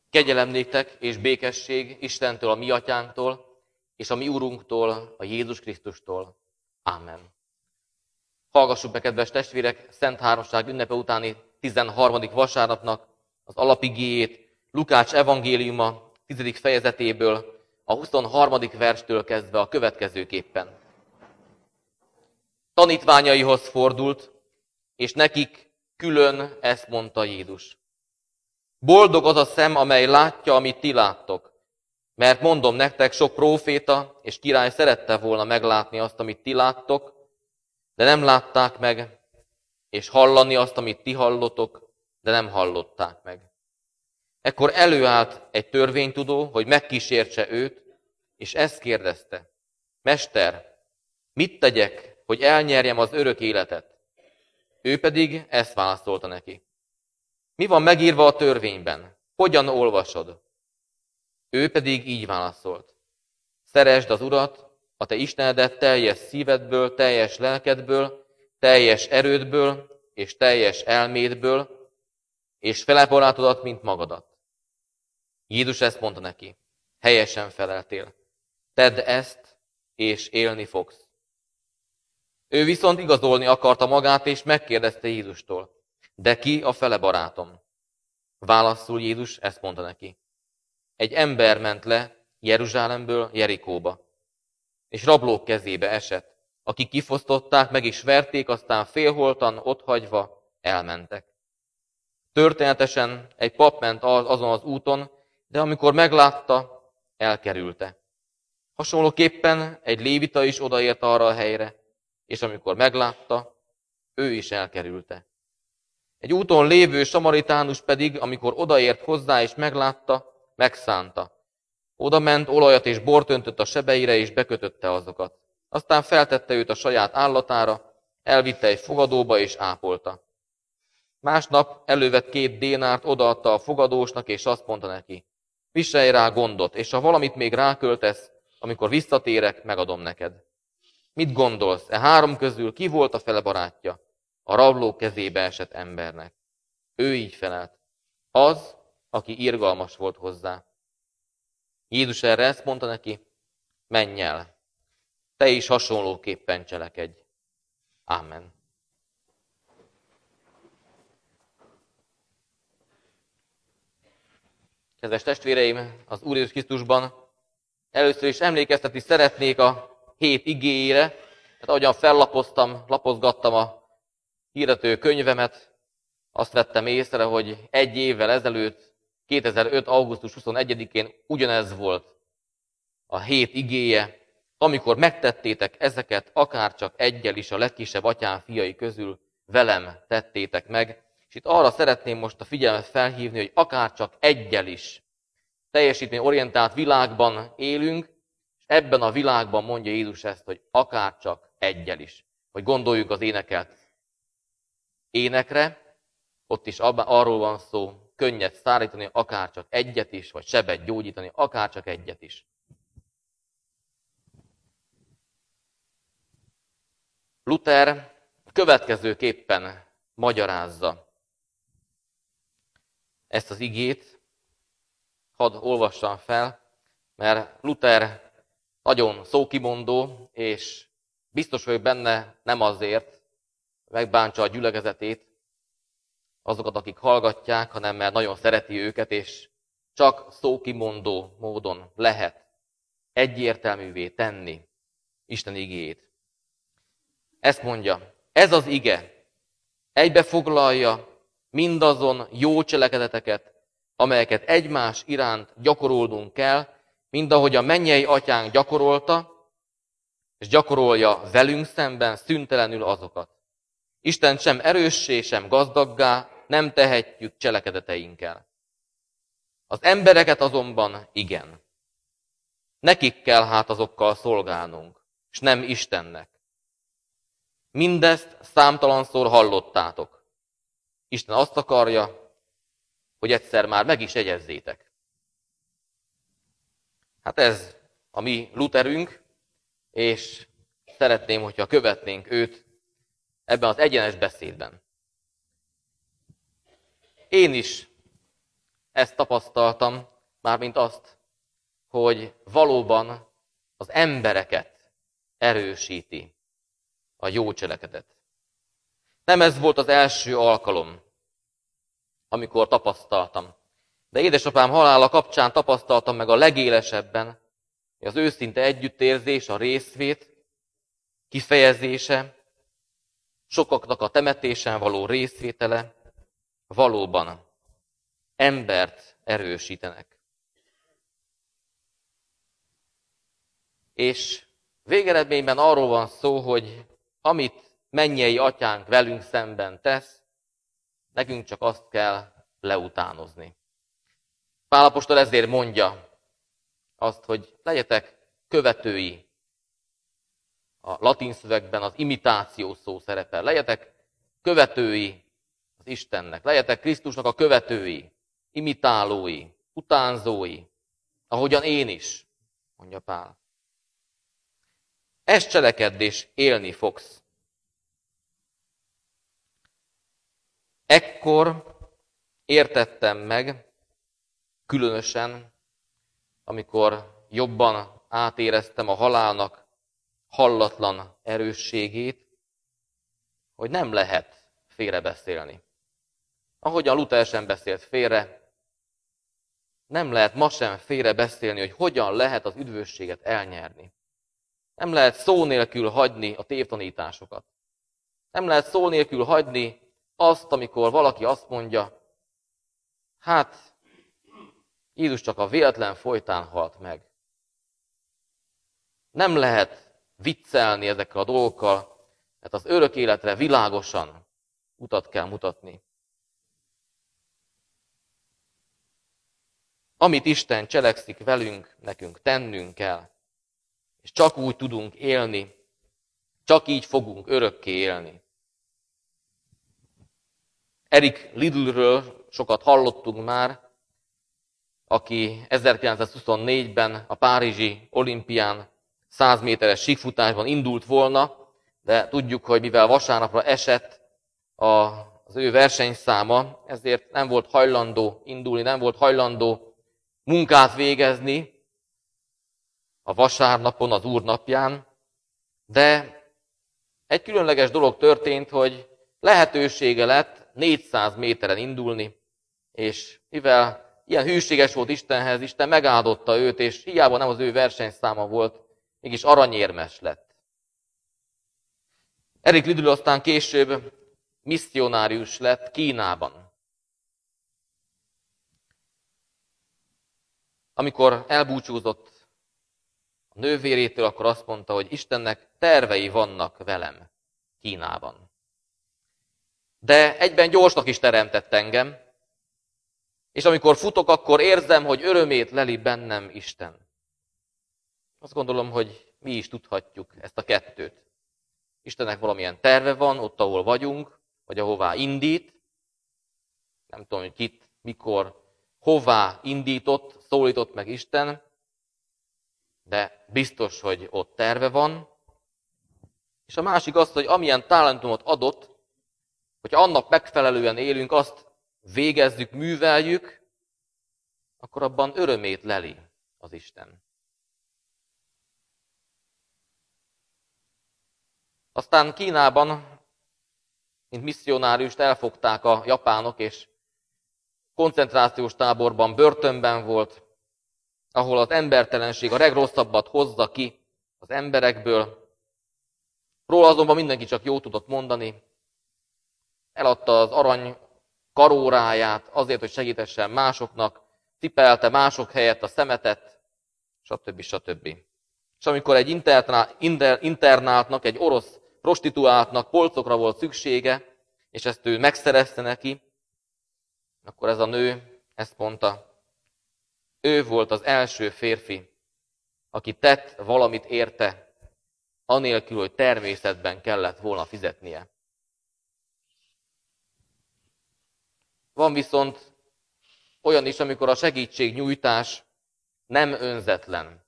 Kegyelem néktek és békesség Istentől, a mi atyánktól, és a mi Urunktól, a Jézus Krisztustól. Ámen. Hallgassuk be, kedves testvérek, Szent Háromság ünnepe utáni 13. vasárnapnak az alapigéjét, Lukács evangéliuma 10. fejezetéből, a 23. verstől kezdve a következőképpen. Tanítványaihoz fordult, és nekik külön ezt mondta Jézus. Boldog az a szem, amely látja, amit ti láttok. Mert mondom nektek, sok próféta és király szerette volna meglátni azt, amit ti láttok, de nem látták meg, és hallani azt, amit ti hallotok, de nem hallották meg. Ekkor előállt egy törvénytudó, hogy megkísértse őt, és ezt kérdezte. Mester, mit tegyek, hogy elnyerjem az örök életet? Ő pedig ezt válaszolta neki. Mi van megírva a törvényben? Hogyan olvasod? Ő pedig így válaszolt. Szeresd az Urat, a te Istenedet teljes szívedből, teljes lelkedből, teljes erődből és teljes elmédből, és fele barátodat, mint magadat. Jézus ezt mondta neki. Helyesen feleltél. Tedd ezt, és élni fogsz. Ő viszont igazolni akarta magát, és megkérdezte Jézustól. De ki a fele barátom? Válaszul Jézus ezt mondta neki. Egy ember ment le Jeruzsálemből Jerikóba, és rablók kezébe esett, akik kifosztották, meg is verték, aztán félholtan otthagyva elmentek. Történetesen egy pap ment azon az úton, de amikor meglátta, elkerülte. Hasonlóképpen egy lévita is odaért arra a helyre, és amikor meglátta, ő is elkerülte. Egy úton lévő samaritánus pedig, amikor odaért hozzá és meglátta, megszánta. Oda ment, olajat és bort öntött a sebeire, és bekötötte azokat. Aztán feltette őt a saját állatára, elvitte egy fogadóba, és ápolta. Másnap elővett 2 dénárt, odaadta a fogadósnak, és azt mondta neki, viselj rá gondot, és ha valamit még ráköltesz, amikor visszatérek, megadom neked. Mit gondolsz, 3 közül ki volt a fele barátja? A rablók kezébe esett embernek. Ő így felelt. Az, aki irgalmas volt hozzá. Jézus erre ezt mondta neki, menj el, te is hasonlóképpen cselekedj. Ámen. Kedves testvéreim, az Úr Jézus Krisztusban először is emlékeztetni szeretnék a hét igéjére, mert ahogyan lapozgattam a hirdető könyvemet, azt vettem észre, hogy 1 évvel ezelőtt, 2005. augusztus 21-én ugyanez volt a hét igéje, amikor megtettétek ezeket, akárcsak egyel is a legkisebb atyám fiai közül velem tettétek meg. És itt arra szeretném most a figyelmet felhívni, hogy akárcsak egyel is teljesítményorientált világban élünk, és ebben a világban mondja Jézus ezt, hogy akárcsak egyel is. Hogy gondoljuk az énekelt énekre, ott is arról van szó, könnyed szállítani akárcsak egyet is, vagy sebet gyógyítani akárcsak egyet is. Luther következőképpen magyarázza ezt az igét. Hadd olvassam fel, mert Luther nagyon szókimondó, és biztos vagyok benne nem azért megbántsa a gyülekezetét, azokat, akik hallgatják, hanem mert nagyon szereti őket, és csak szókimondó módon lehet egyértelművé tenni Isten igéjét. Ezt mondja, ez az ige egybefoglalja mindazon jó cselekedeteket, amelyeket egymás iránt gyakorolnunk kell, mind ahogy a mennyei atyánk gyakorolta, és gyakorolja velünk szemben szüntelenül azokat. Isten sem erőssé, sem gazdaggá nem tehetjük cselekedeteinkkel. Az embereket azonban igen. Nekik kell hát azokkal szolgálnunk, és nem Istennek. Mindezt számtalanszor hallottátok. Isten azt akarja, hogy egyszer már meg is jegyezzétek. Hát ez a mi Lutherünk, és szeretném, hogyha követnénk őt ebben az egyenes beszédben. Én is ezt tapasztaltam, mármint azt, hogy valóban az embereket erősíti a jó cselekedet. Nem ez volt az első alkalom, amikor tapasztaltam. De édesapám halála kapcsán tapasztaltam meg a legélesebben, hogy az őszinte együttérzés, a részvét, kifejezése, sokaknak a temetésen való részvétele valóban embert erősítenek. És végeredményben arról van szó, hogy amit mennyei atyánk velünk szemben tesz, nekünk csak azt kell leutánozni. Pál apostol ezért mondja azt, hogy legyetek követői. A latin szövegben az imitáció szó szerepel. Legyetek követői az Istennek. Legyetek Krisztusnak a követői, imitálói, utánzói, ahogyan én is, mondja Pál. Ezt cselekedj és élni fogsz. Ekkor értettem meg, különösen, amikor jobban átéreztem a halálnak hallatlan erősségét, hogy nem lehet félrebeszélni. Ahogyan Luther sem beszélt félre, nem lehet ma sem félrebeszélni, hogy hogyan lehet az üdvösséget elnyerni. Nem lehet szó nélkül hagyni a tévtanításokat. Nem lehet szó nélkül hagyni azt, amikor valaki azt mondja, hát Jézus csak a véletlen folytán halt meg. Nem lehet viccelni ezekkel a dolgokkal, mert az örök életre világosan utat kell mutatni. Amit Isten cselekszik velünk, nekünk tennünk kell. És csak úgy tudunk élni, csak így fogunk örökké élni. Eric Liddellről sokat hallottunk már, aki 1924-ben a párizsi olimpián 100 méteres síkfutásban indult volna, de tudjuk, hogy mivel vasárnapra esett az ő versenyszáma, ezért nem volt hajlandó indulni, nem volt hajlandó munkát végezni a vasárnapon, az Úr napján, de egy különleges dolog történt, hogy lehetősége lett 400 méteren indulni, és mivel ilyen hűséges volt Istenhez, Isten megáldotta őt, és hiába nem az ő versenyszáma volt, mégis aranyérmes lett. Eric Liddell aztán később misszionárius lett Kínában. Amikor elbúcsúzott a nővérétől, akkor azt mondta, hogy Istennek tervei vannak velem Kínában. De egyben gyorsnak is teremtett engem, és amikor futok, akkor érzem, hogy örömét leli bennem Isten. Azt gondolom, hogy mi is tudhatjuk ezt a kettőt. Istennek valamilyen terve van ott, ahol vagyunk, vagy ahová indít. Nem tudom, hogy kit, mikor, hová indított, szólított meg Isten, de biztos, hogy ott terve van. És a másik az, hogy amilyen talentumot adott, hogyha annak megfelelően élünk, azt végezzük, műveljük, akkor abban örömét leli az Isten. Aztán Kínában, mint misszionáriust elfogták a japánok, és koncentrációs táborban, börtönben volt, ahol az embertelenség a legrosszabbat hozza ki az emberekből. Róla azonban mindenki csak jót tudott mondani. Eladta az arany karóráját azért, hogy segítessen másoknak, cipelte mások helyett a szemetet, stb. Stb. És amikor egy internáltnak, egy orosz prostituáltnak polcokra volt szüksége, és ezt ő megszerezte neki, akkor ez a nő ezt mondta, ő volt az első férfi, aki tett valamit érte, anélkül, hogy természetben kellett volna fizetnie. Van viszont olyan is, amikor a segítségnyújtás nem önzetlen.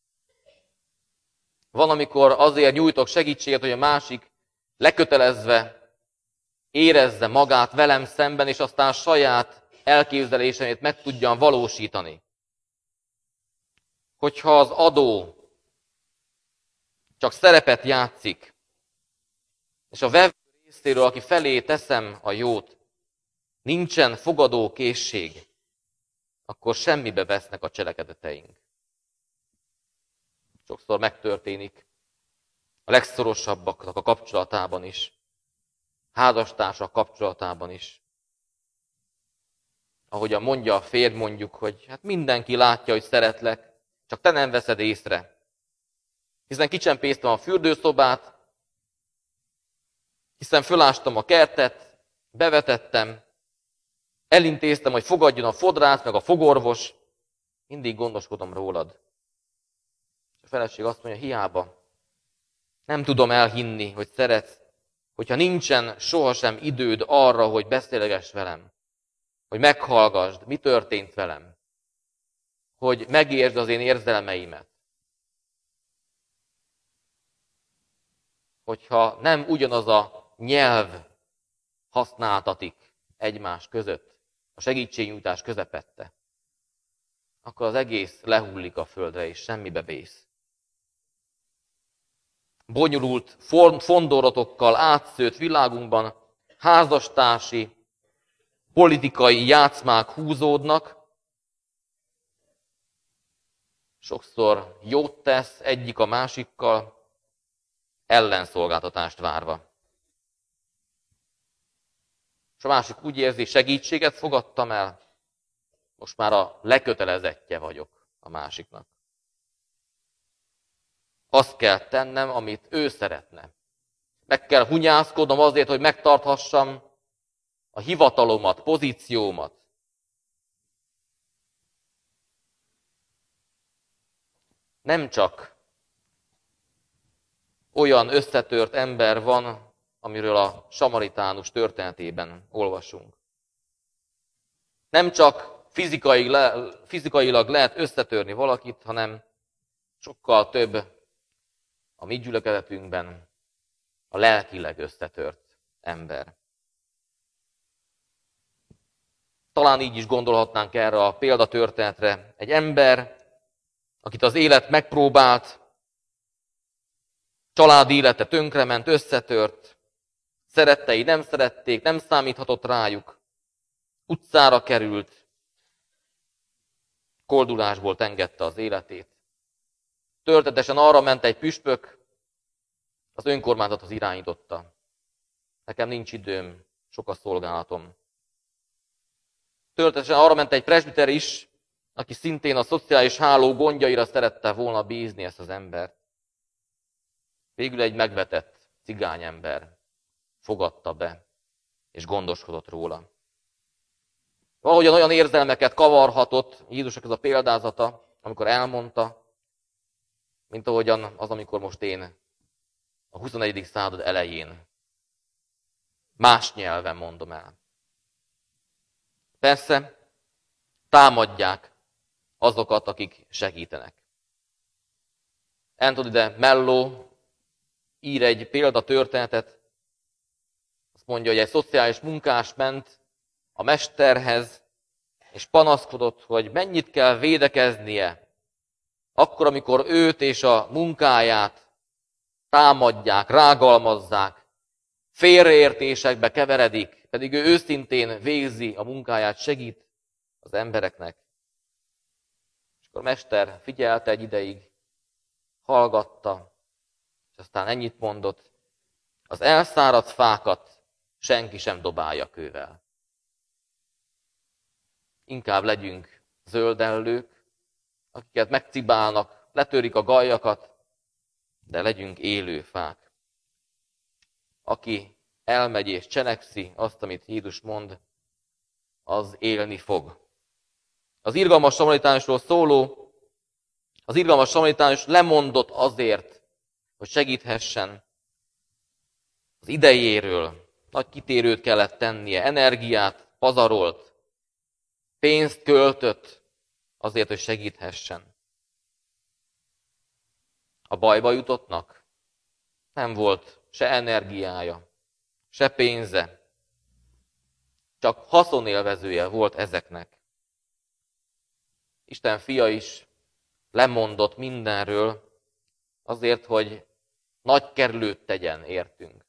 Van, amikor azért nyújtok segítséget, hogy a másik lekötelezve érezze magát velem szemben, és aztán saját elképzeléseit meg tudjam valósítani. Hogyha az adó csak szerepet játszik, és a vevő részéről, aki felé teszem a jót, nincsen fogadó készség, akkor semmibe vesznek a cselekedeteink. Sokszor megtörténik a legszorosabbaknak a kapcsolatában is, házastársak kapcsolatában is. Ahogyan mondja a férj mondjuk, hogy hát mindenki látja, hogy szeretlek, csak te nem veszed észre. Hiszen kicsempésztem a fürdőszobát, hiszen fölástam a kertet, bevetettem, elintéztem, hogy fogadjon a fodrász, meg a fogorvos, mindig gondoskodom rólad. A feleség azt mondja, hiába. Nem tudom elhinni, hogy szeretsz, hogyha nincsen sohasem időd arra, hogy beszélgess velem, hogy meghallgasd, mi történt velem, hogy megértsd az én érzelmeimet. Hogyha nem ugyanaz a nyelv használtatik egymás között, a segítségnyújtás közepette, akkor az egész lehullik a földre, és semmibe vész. Bonyolult fondoratokkal átszőtt világunkban házastársi, politikai játszmák húzódnak, sokszor jót tesz egyik a másikkal, ellenszolgáltatást várva. És a másik úgy érzi, segítséget fogadtam el, most már a lekötelezettje vagyok a másiknak. Azt kell tennem, amit ő szeretne. Meg kell hunyászkodnom azért, hogy megtarthassam a hivatalomat, pozíciómat. Nem csak olyan összetört ember van, amiről a samaritánus történetében olvasunk. Nem csak fizikailag lehet összetörni valakit, hanem sokkal több a mi gyülekezetünkben a lelkileg összetört ember. Talán így is gondolhatnánk erre a példatörténetre. Egy ember, akit az élet megpróbált, családi élete tönkrement, összetört, szerettei nem szerették, nem számíthatott rájuk, utcára került, koldulásból engedte az életét. Történetesen arra ment egy püspök, az önkormányzatot irányította. Nekem nincs időm, sok a szolgálatom. Történetesen arra ment egy presbiter is, aki szintén a szociális háló gondjaira szerette volna bízni ezt az embert. Végül egy megvetett cigányember fogadta be, és gondoskodott róla. Valahogyan olyan érzelmeket kavarhatott Jézusnak ez a példázata, amikor elmondta, mint ahogyan az, amikor most én a 21. század elején más nyelven mondom el. Persze, támadják azokat, akik segítenek. Anthony de Mello ír egy példatörténetet, azt mondja, hogy egy szociális munkás ment a mesterhez, és panaszkodott, hogy mennyit kell védekeznie, akkor, amikor őt és a munkáját támadják, rágalmazzák, félreértésekbe keveredik, pedig ő őszintén végzi a munkáját, segít az embereknek. És akkor a mester figyelte egy ideig, hallgatta, és aztán ennyit mondott, az elszáradt fákat senki sem dobálja kővel. Inkább legyünk zöldellők, akiket megcibálnak, letörik a gajjakat, de legyünk élő fák. Aki elmegy és cselekszi azt, amit Jézus mond, az élni fog. Az irgalmas samaritánusról szóló, az irgalmas samaritánus lemondott azért, hogy segíthessen. Az idejéről nagy kitérőt kellett tennie, energiát pazarolt, pénzt költött azért, hogy segíthessen. A bajba jutottnak nem volt se energiája, se pénze. csak haszonélvezője volt ezeknek. Isten fia is lemondott mindenről azért, hogy nagy kerülőt tegyen értünk.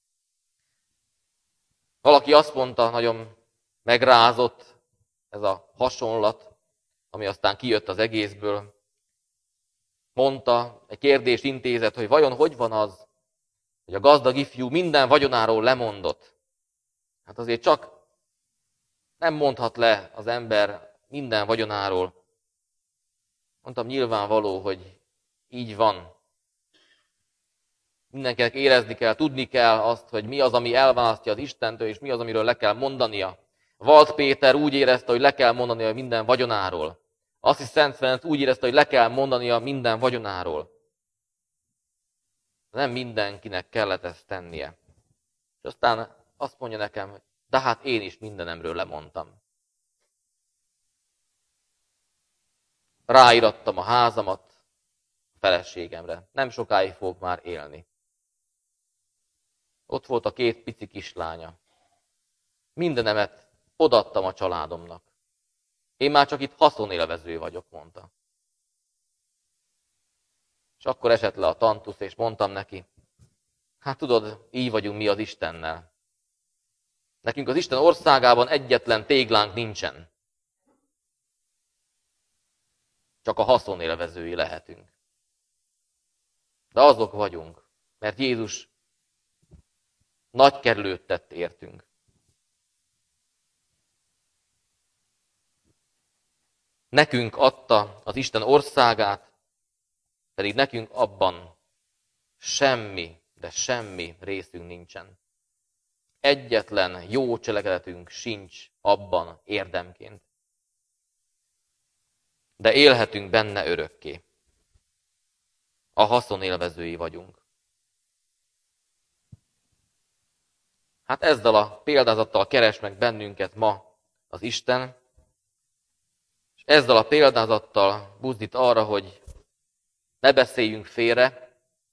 Valaki azt mondta, nagyon megrázott ez a hasonlat, ami aztán kijött az egészből. Mondta, egy kérdést intézett, hogy vajon hogy van az, hogy a gazdag ifjú minden vagyonáról lemondott. Hát azért csak nem mondhat le az ember minden vagyonáról. Mondtam, nyilvánvaló, hogy így van. Mindenkinek érezni kell, tudni kell azt, hogy mi az, ami elválasztja az Istentől, és mi az, amiről le kell mondania. Walt Péter úgy érezte, hogy le kell mondania minden vagyonáról. Azt is Szent Ferenc úgy érezte, hogy le kell mondania minden vagyonáról. Nem mindenkinek kellett ezt tennie. És aztán azt mondja nekem, hogy de hát én is mindenemről lemondtam. Ráirattam a házamat a feleségemre. Nem sokáig fogok már élni. Ott volt a 2 pici kislánya. Mindenemet odaadtam a családomnak. Én már csak itt haszonélvező vagyok, mondta. És akkor esett le a tantusz, és mondtam neki, hát tudod, így vagyunk mi az Istennel. Nekünk az Isten országában egyetlen téglánk nincsen. Csak a haszonélvezői lehetünk. De azok vagyunk, mert Jézus nagy kerülőt tett értünk. Nekünk adta az Isten országát, pedig nekünk abban semmi, de semmi részünk nincsen. Egyetlen jó cselekedetünk sincs abban érdemként. De élhetünk benne örökké. A haszonélvezői vagyunk. Hát ezzel a példázattal keres meg bennünket ma az Isten, és ezzel a példázattal buzdít arra, hogy ne beszéljünk félre,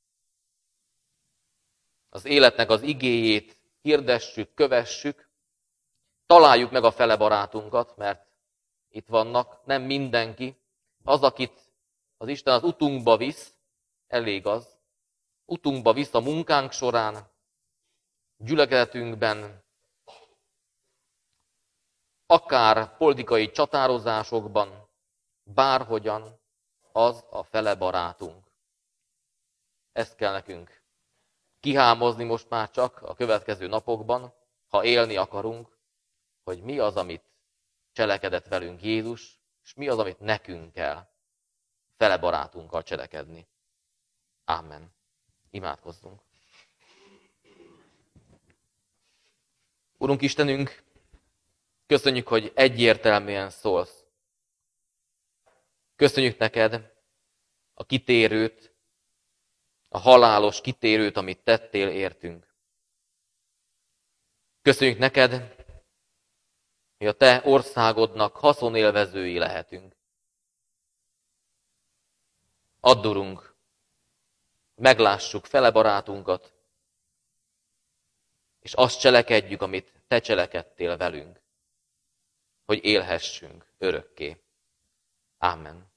az életnek az igéjét hirdessük, kövessük, találjuk meg a fele barátunkat, mert itt vannak, nem mindenki. Az, akit az Isten az utunkba visz, elég az. Utunkba visz a munkánk során, gyülekezetünkben, akár politikai csatározásokban, bárhogyan, az a fele barátunk. Ezt kell nekünk kihámozni most már csak a következő napokban, ha élni akarunk, hogy mi az, amit cselekedett velünk Jézus, és mi az, amit nekünk kell fele barátunkkal cselekedni. Ámen. Imádkozzunk. Urunk Istenünk, köszönjük, hogy egyértelműen szólsz. Köszönjük neked a kitérőt, a halálos kitérőt, amit tettél értünk. Köszönjük neked, hogy a te országodnak haszonélvezői lehetünk. Add, Urunk, meglássuk fele barátunkat, és azt cselekedjük, amit te cselekedtél velünk, hogy élhessünk örökké. Ámen.